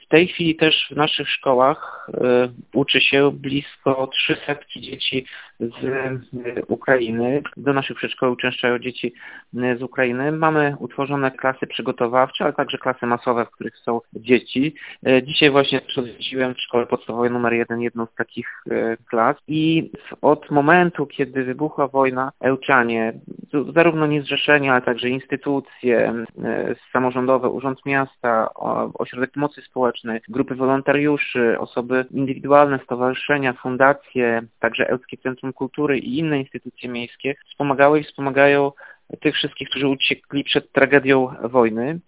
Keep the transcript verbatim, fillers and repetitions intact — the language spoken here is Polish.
tej chwili też w naszych szkołach uczy się blisko trzysta dzieci z Ukrainy. Do naszych przedszkoli uczęszczają dzieci z Ukrainy. Mamy utworzone klasy przygotowawcze, ale także klasy masowe, w których są dzieci. Dzisiaj właśnie też odwiedziłem w szkole podstawowej numer jeden jedną z takich klas i od momentu, kiedy wybuchła wojna, ełczanie, zarówno niezrzeszenia, ale także instytucje samorządowe, Urząd Miasta, Ośrodek Pomocy Społecznej, grupy wolontariuszy, osoby indywidualne, stowarzyszenia, fundacje, także Ełckie Centrum Kultury i inne instytucje miejskie wspomagały i wspomagają tych wszystkich, którzy uciekli przed tragedią wojny.